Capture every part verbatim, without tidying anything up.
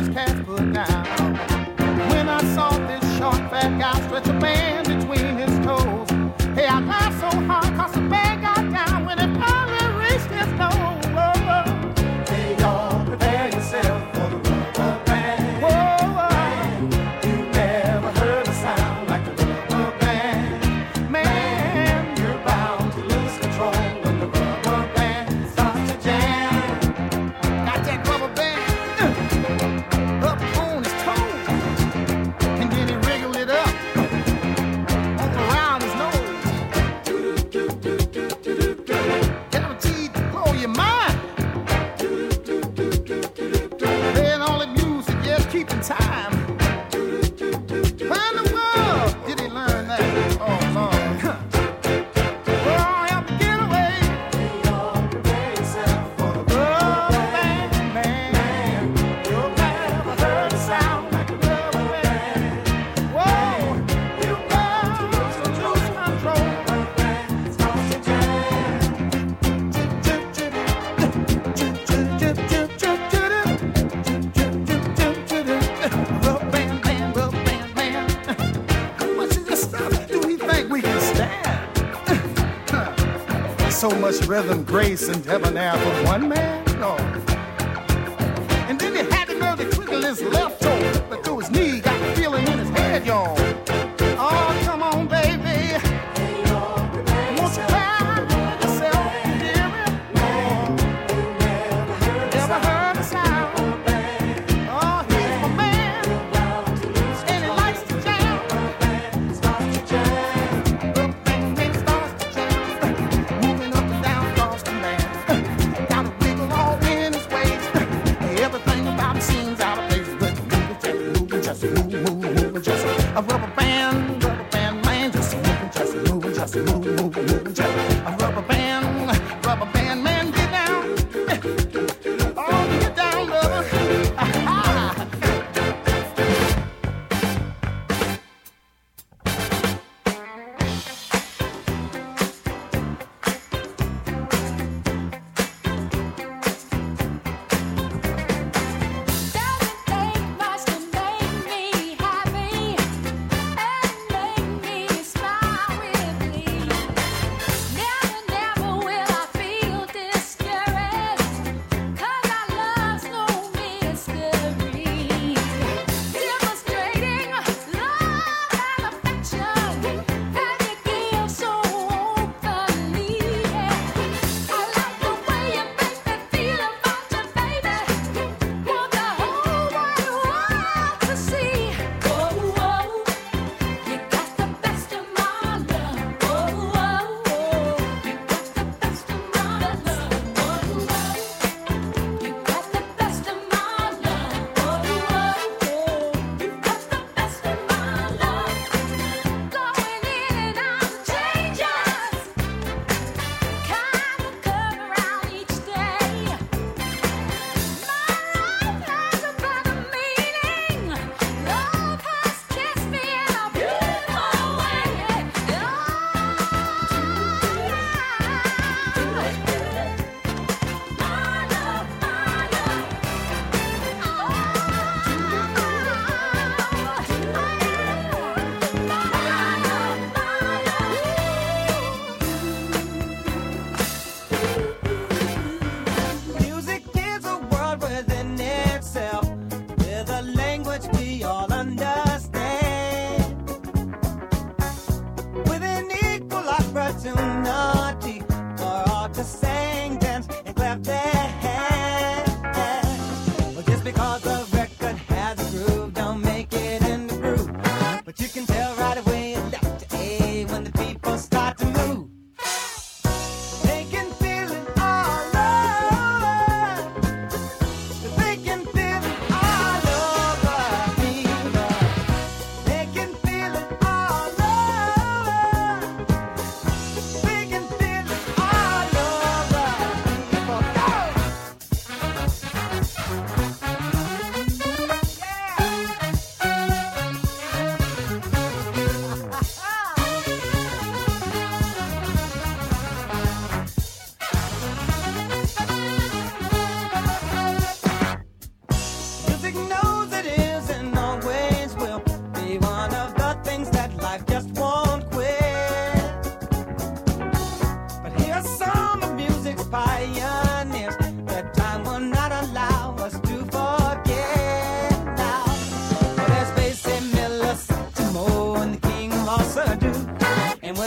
cats put down. When I saw this short fat guy stretch a band between his toes, hey, I laughed so hard 'cause the band got down when it finally reached his nose. Hey, y'all, prepare yourself for the rubber band. Whoa, man, you never heard a sound like the rubber band. Man, you're bound to lose control when the rubber band starts to jam. Got that rubber band uh, up on his toes, and then he wriggled it up all around his nose. Guaranteed to blow your mind. Playing all the music, just keeping time. Why in the world did he learn that? Oh, Lord. Well, I have to get away. Prepare yourself for the rubber band, man. You'll never heard a sound like a rubber band. Whoa, you got to lose control. Starts to jam. Rubber band, man, rubber band, man. How much of this stuff do we think we can stand? So much rhythm, grace, and debonair for one man? No. And then he had the nerve to twiddle his left toe, but through his knee, got the feeling in his head, y'all. Oh, come on, baby. Won't you cry yourself, hear me? Never heard a sound. Oh, he's my man, and he likes to jam. Starts to jam. Rubber band, man, starts to jam. Moving up and down across the land. Got a wiggle all in his waist. Everything about him seems out of place, but moving, just moving, just move, move, moving, just a rubber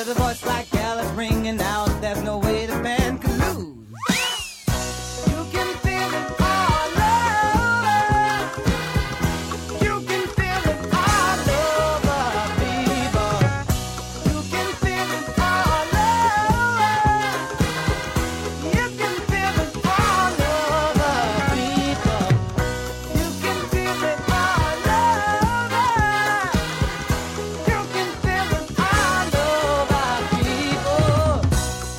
With a voice like Alice ringing out, there's no way the band can lose. You can feel it all over. You can feel it all over, people. You can feel it all over. You can feel it all over, people. You can feel it all over. You can feel it all over, people.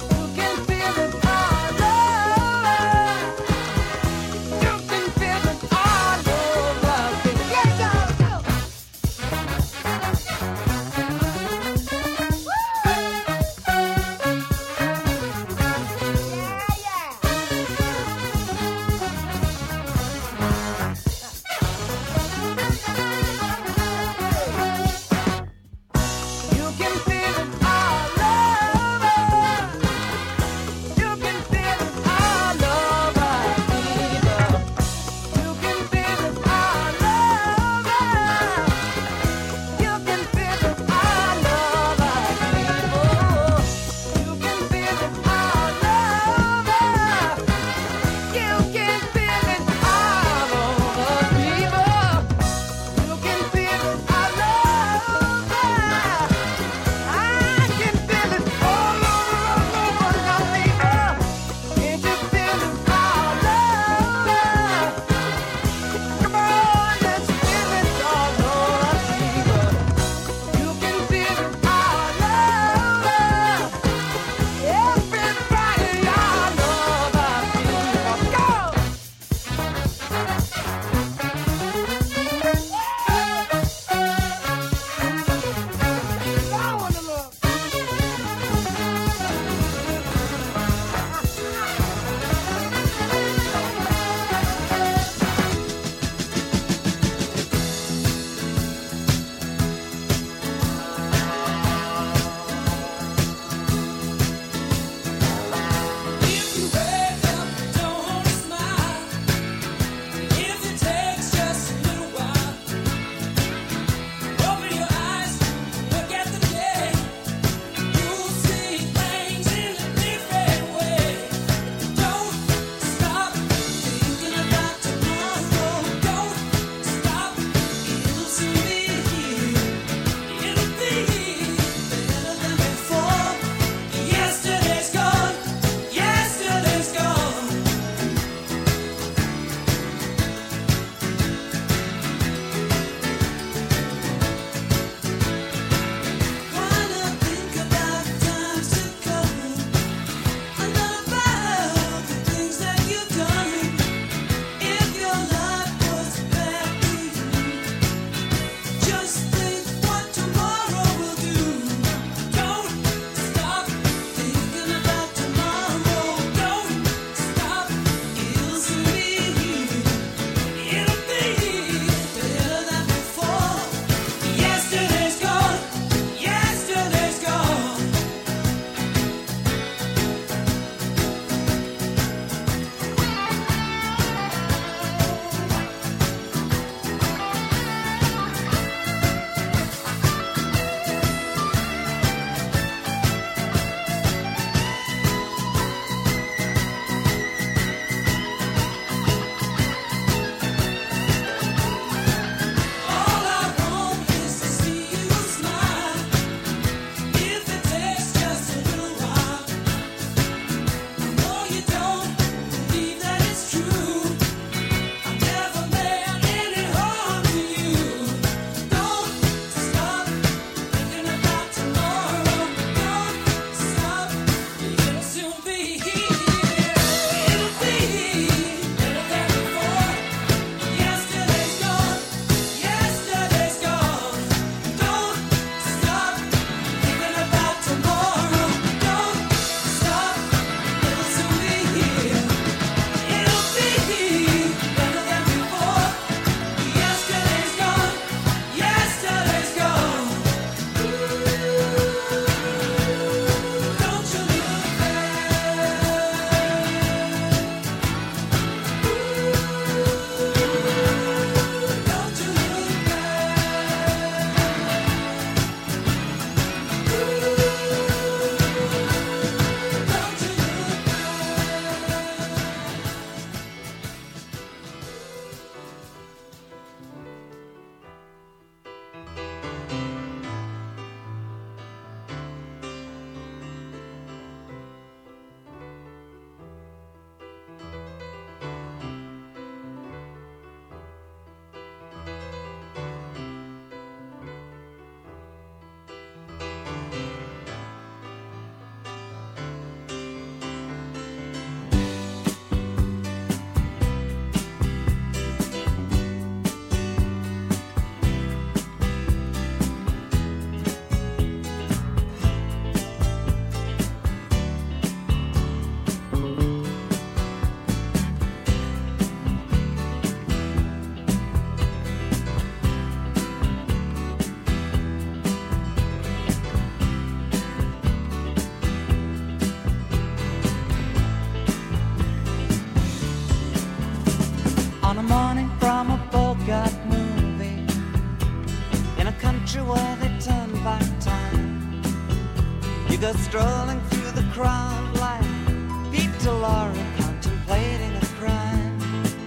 country where they turn back time. You go strolling through the crowd like Peter Lorre contemplating a crime.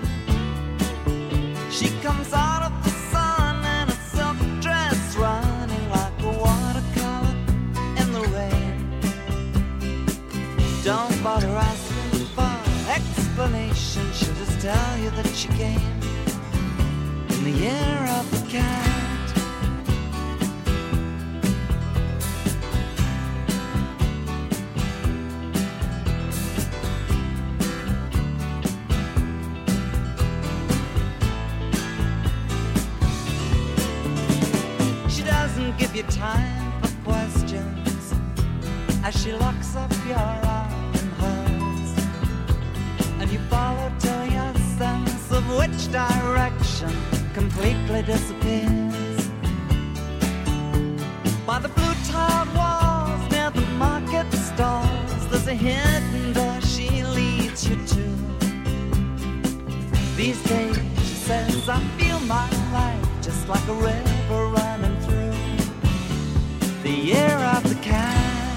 She comes out of the sun in a silk dress, running like a watercolor in the rain. Don't bother asking for explanation, she'll just tell you that she came in the year of the cat. She doesn't give you time for questions as she locks up your arm in hers, and you follow till your sense of which direction completely disappears. By the blue tiled walls near the market stalls, there's a hidden door she leads you to. These days, she says, I feel my life just like a river running through the year of the cat.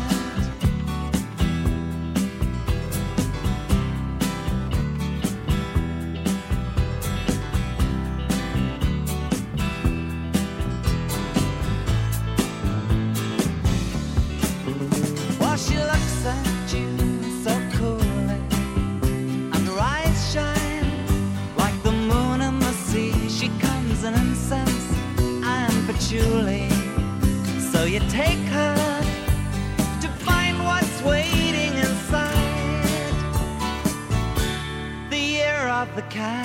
So you take her to find what's waiting inside the year of the cat.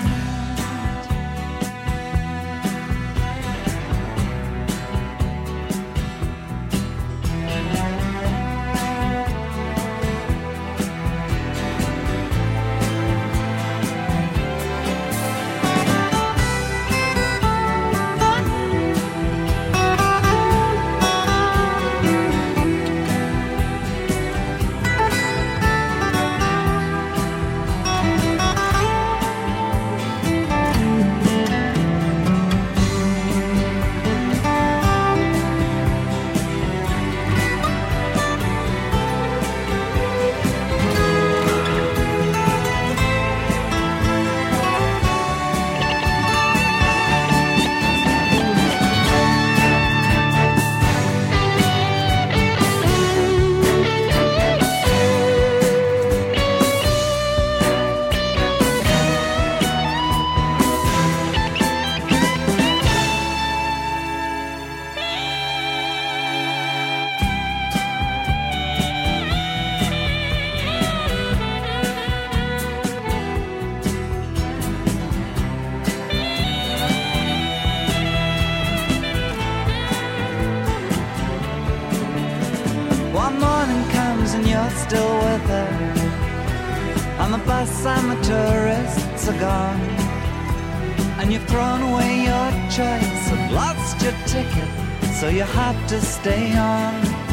Still with her on the bus and the tourists are gone, and you've thrown away your choice and lost your ticket, so you have to stay on.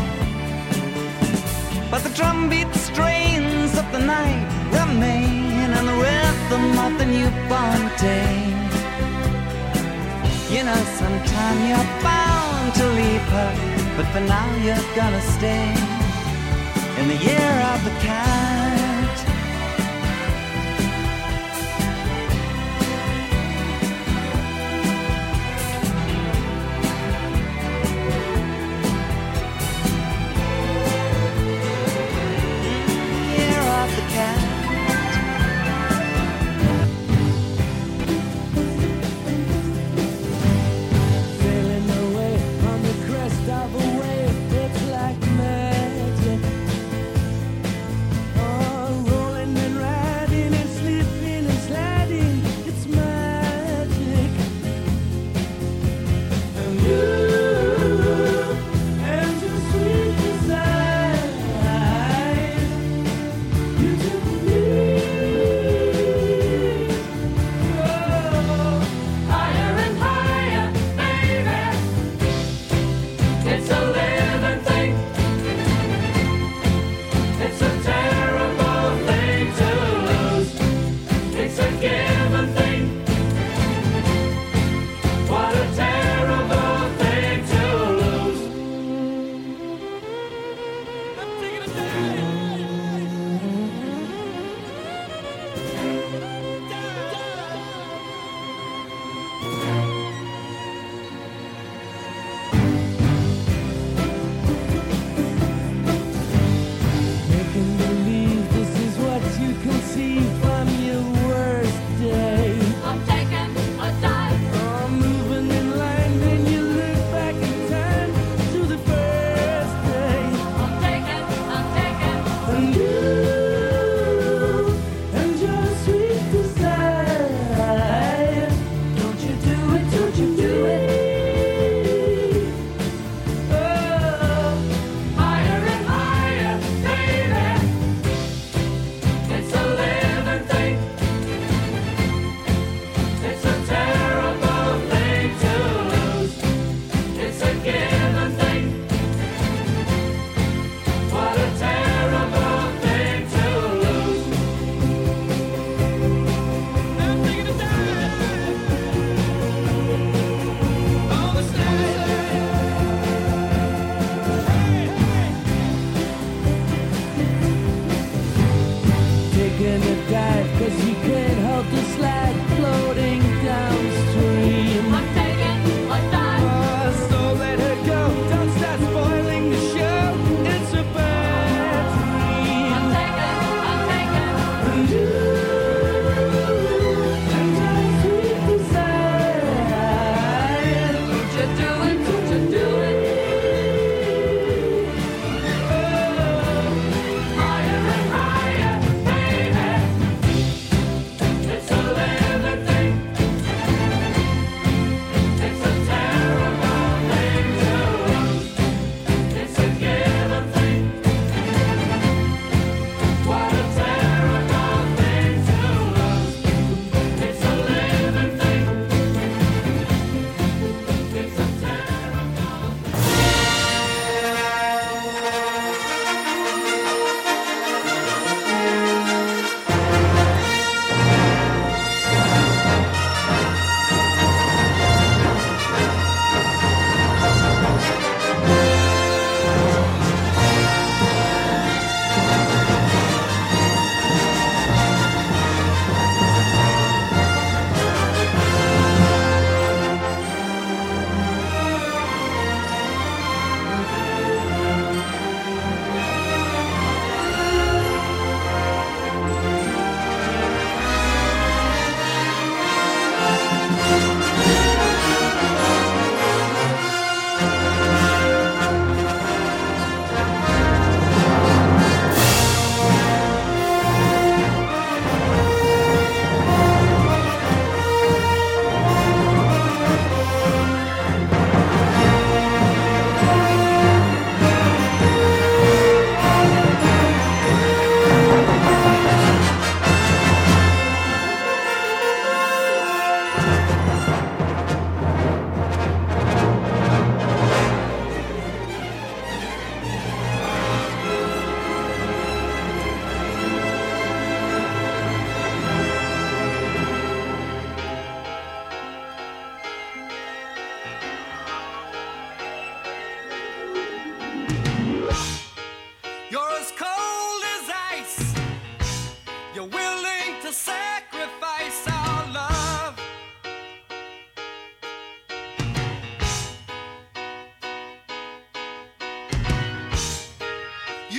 But the drumbeat strains of the night remain, and the rhythm of the newborn day. You know sometime you're bound to leave her, but for now you're gonna stay in the year of the cat. Year of the cat. Sailing away on the crest of a wave, it's like magic. Oh,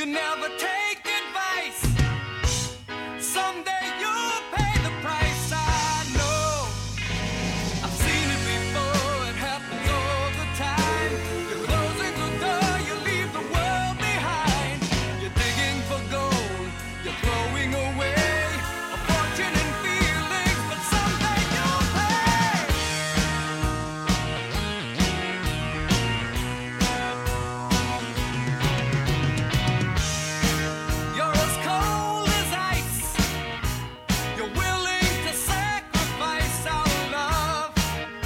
You never take advice. Someday you'll pay the price. I know. I've seen it before. It happens all the time. You're closing the door. You leave the world behind. You're digging for gold. You're throwing away a fortune and feelings, but someday you'll pay. You're as cold as ice. You're willing to sacrifice our love.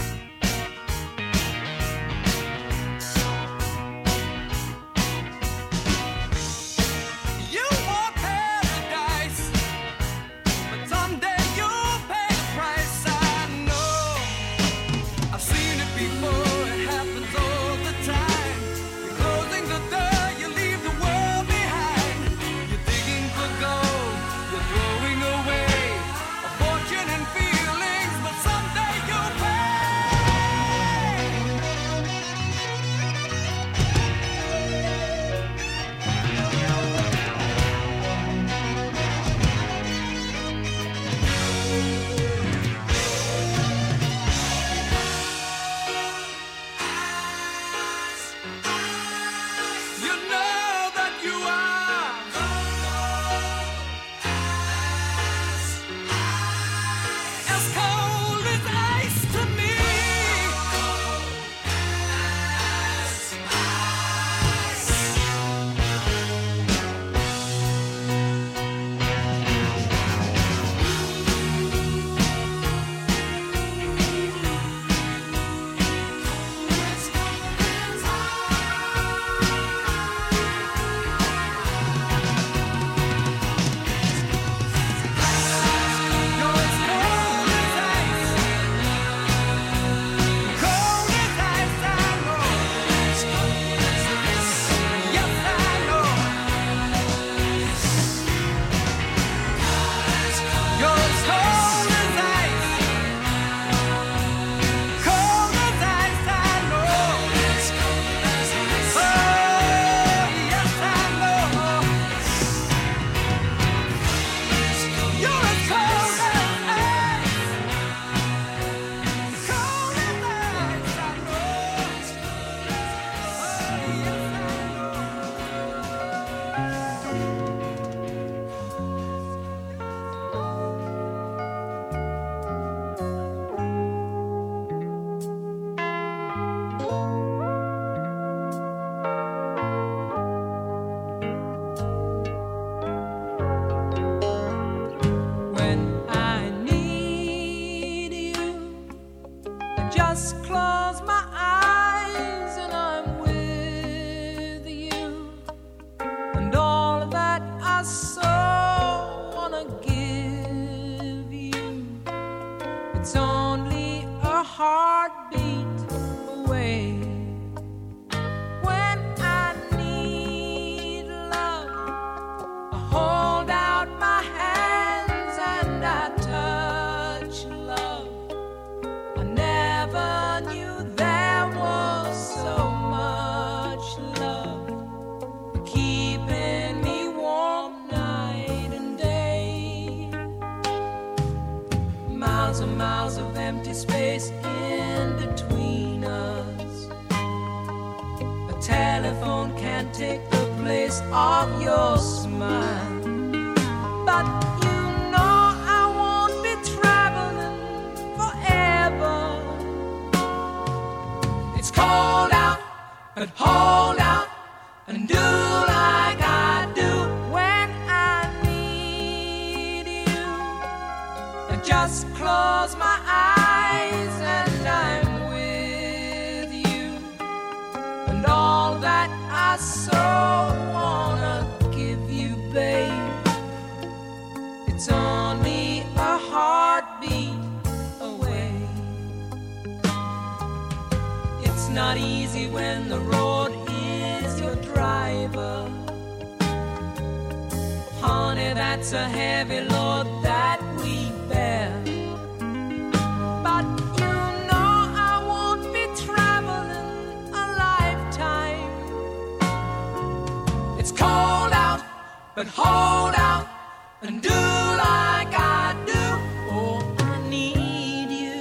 You want paradise, but someday you'll pay the price. I know. I've seen it before. It happens all the time. You're closing the door. You leave the world behind. You're digging for gold. You're throwing away a fortune and feelings, but someday you'll pay. You know that you are as cold as ice to me. You're as cold as ice. Cold as ice, I know. Yes, I know. You're as cold as ice. Cold as ice, I know. Oh, yes, I know. You're as cold as ice. Cold as ice, I know. Oh, yes, When I need you, I just close my eyes and I'm with you. And all that I so wanna give you, it's only a heartbeat away. When I need love, I hold out my hands and I touch love. I never knew there was so much love keeping me warm night and day. Miles and miles of empty space in between us. A telephone can't take the place of your smile. But you know I won't be traveling forever. It's cold out, but hold out and do like I do when I need you. I just close my eyes and I'm with you. And all that I so wanna give you, babe, it's only a heartbeat away. It's not easy when the road is your driver. Honey, that's a heavy load that we bear. But you know I won't be traveling a lifetime. It's cold out. but hold out and do like I do. Oh, I need you.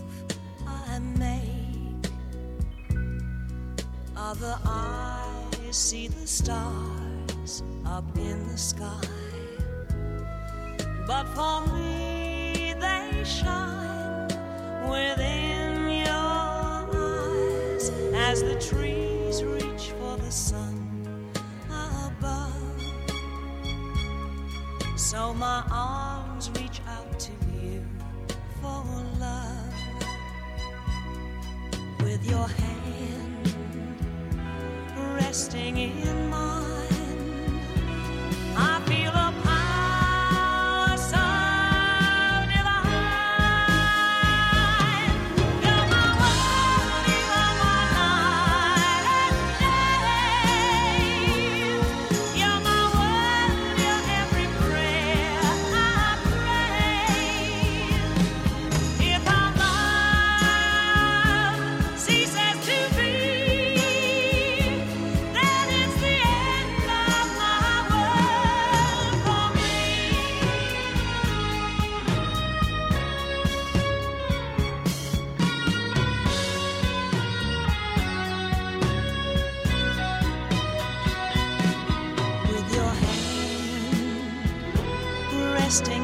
Other eyes you see the stars up in the sky? But for me they shine within your eyes as the trees reach for the sun above. So my arms reach out to you for love. With your hand resting in mine, I feel a power so divine. You're my world, you are my night and day. You're my world, you're every prayer I pray. If our love ceases to be, then it's the end of my world for me. With your hand resting